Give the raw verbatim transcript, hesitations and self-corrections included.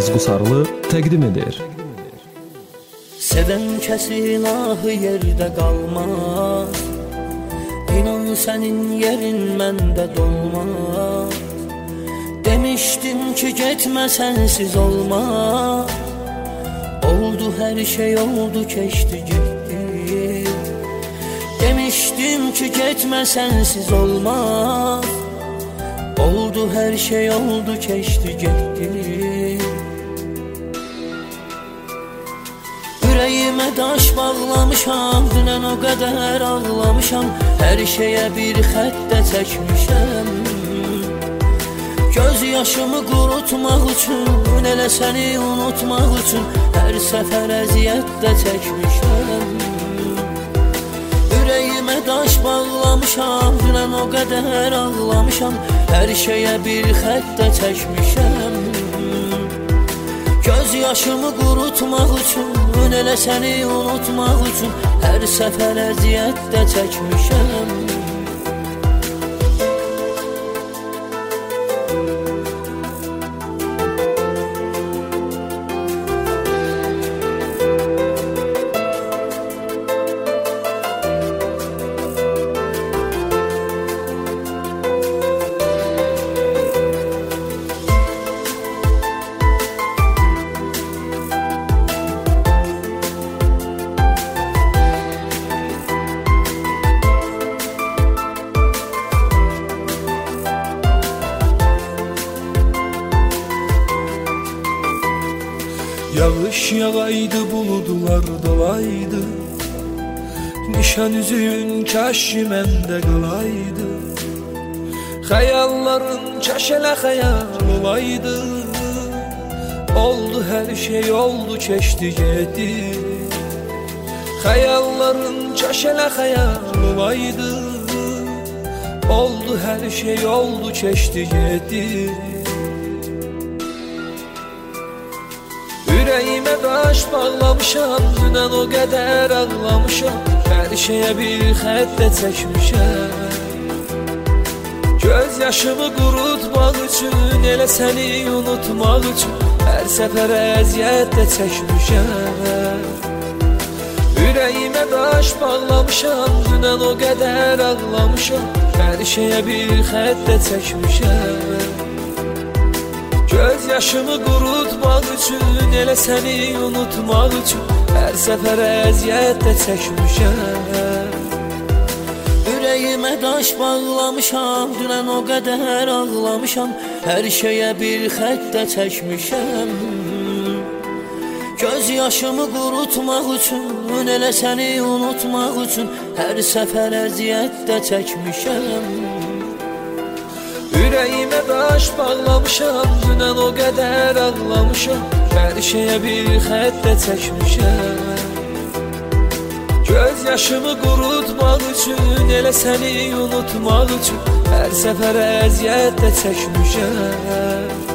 Fariz Qusarlı təqdim edir. Sevən kəsin ahı yerdə qalmaz, İnan sənin yerin məndə dolmaz. Demişdim ki getmə sənsiz olmaz, oldu hər şey oldu keçdi getdi. Demişdim ki getmə sənsiz olmaz, oldu hər şey oldu keçdi getdi. Ürəyimə daş bağlamışam, dünən o qədər ağlamışam, hər şeyə bir xəttə çəkmişəm. Göz yaşımı qurutmaq üçün, elə səni unutmaq üçün hər səfər əziyyətdə çəkmişəm. Ürəyimə daş bağlamışam, dünən o qədər ağlamışam, hər şeyə bir xəttə çəkmişəm. Göz yaşımı qurutmaq üçün, elə səni unutmaq üçün hər səfər əziyyətdə çəkmişəm. Yağış yağaydı, buludlar dolaydı, nişan üzüyün kaş məndə qalaydı. Xəyalların kaş elə xəyal olaydı, oldu hər şey oldu keçdi getdi. Xəyalların kaş elə xəyal olaydı, oldu hər şey oldu keçdi getdi. Ürəyimə daş bağlamışam, dünən o qədər ağlamışam, hər şeyə bir xəttə çəkmişəm. Göz yaşımı qurutmaq üçün, elə səni unutmaq üçün hər səfər əziyyətdə çəkmişəm. Ürəyimə daş bağlamışam, dünən o qədər ağlamışam, hər şeyə bir xəttə çəkmişəm. Göz yaşımı qurutmaq üçün, elə səni unutmaq üçün hər səfər əziyyətdə çəkmişəm. Ürəyimə daş bağlamışam, dünən o qədər ağlamışam, hər şeyə bir xəttə çəkmişəm. Göz yaşımı qurutmaq üçün, elə səni unutmaq üçün hər səfər əziyyətdə çəkmişəm. Ürəyimə daş bağlamışam, dünən o qədər ağlamışam, hər şeyə bir xəttə çəkmişəm. Göz yaşımı qurutmaq üçün, elə səni unutmaq üçün hər səfər əziyyətdə çəkmişəm.